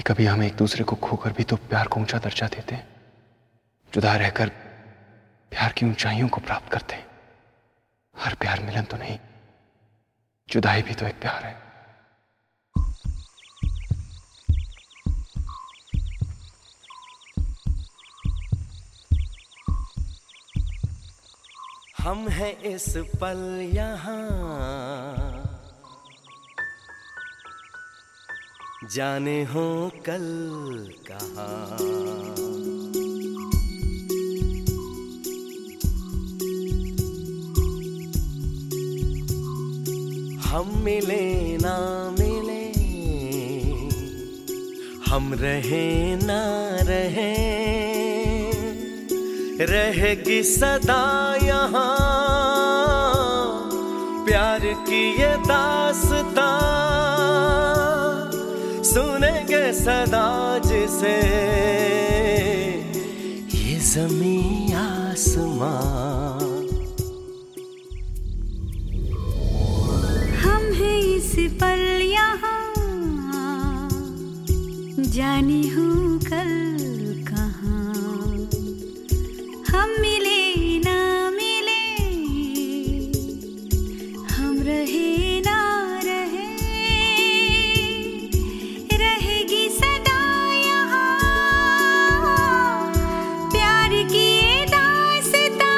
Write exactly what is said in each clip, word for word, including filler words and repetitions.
कभी हम एक दूसरे को खोकर भी तो प्यार को ऊंचा दर्जा देते हैं, जुदा रहकर प्यार की ऊंचाइयों को प्राप्त करते हैं। हर प्यार मिलन तो नहीं, जुदाई भी तो एक प्यार है। हम हैं इस पल यहाँ, जाने हो कल कहाँ। हम मिले ना मिले, हम रहे ना रहे, रहेगी सदा यहाँ प्यार की ये दास्तां। सुनेंगे सदा जिसे ये ज़मीं आसमां। हम हैं इस पल यहाँ, जाने हो कल कहाँ। हम मिले ना मिले, हम रहे ना रहे, रहेगी सदा यहाँ प्यार की ये दास्तां।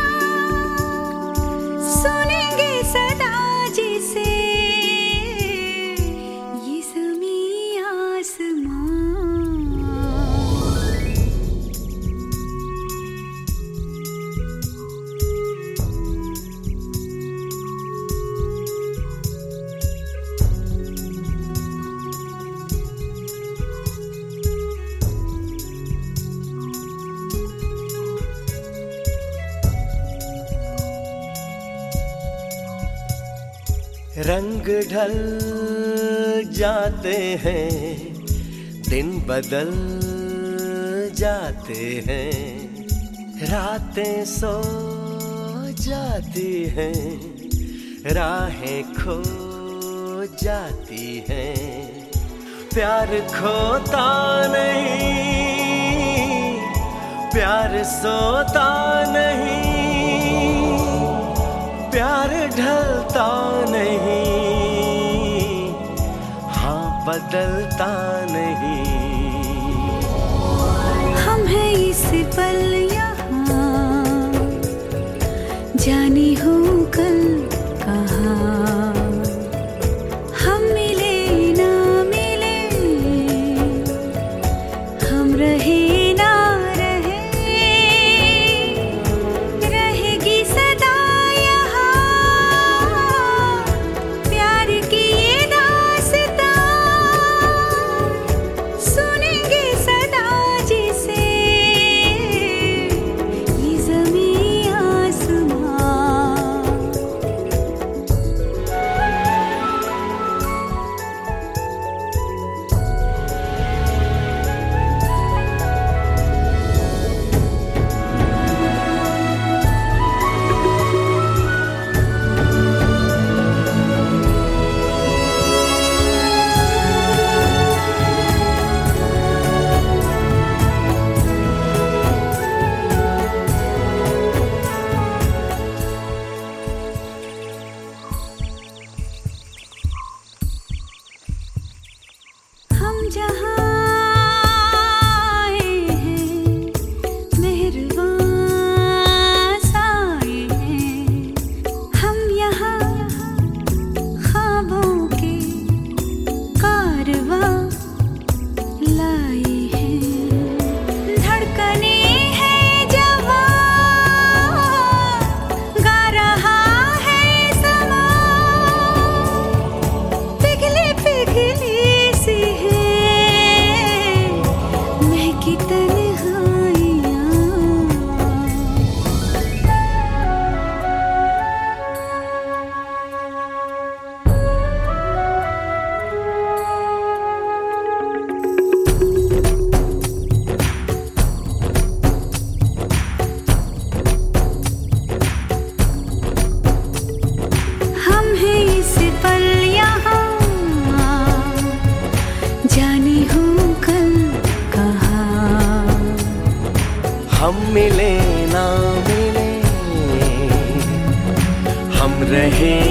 सुनेंगे सदा जिसे ये ज़मीं आसमां। रंग ढल जाते हैं, दिन बदल जाते हैं, रातें सो जाती हैं, राहें खो जाती हैं। प्यार खोता नहीं, प्यार सोता नहीं, प्यार ढलता नहीं, हाँ बदलता नहीं। हम हैं इस पल यहाँ, जाने हो कल कहाँ। हम मिले ना मिले, हम रहे ना रहे, रहेगी सदा जाने हो। हम मिले ना मिले, हम रहे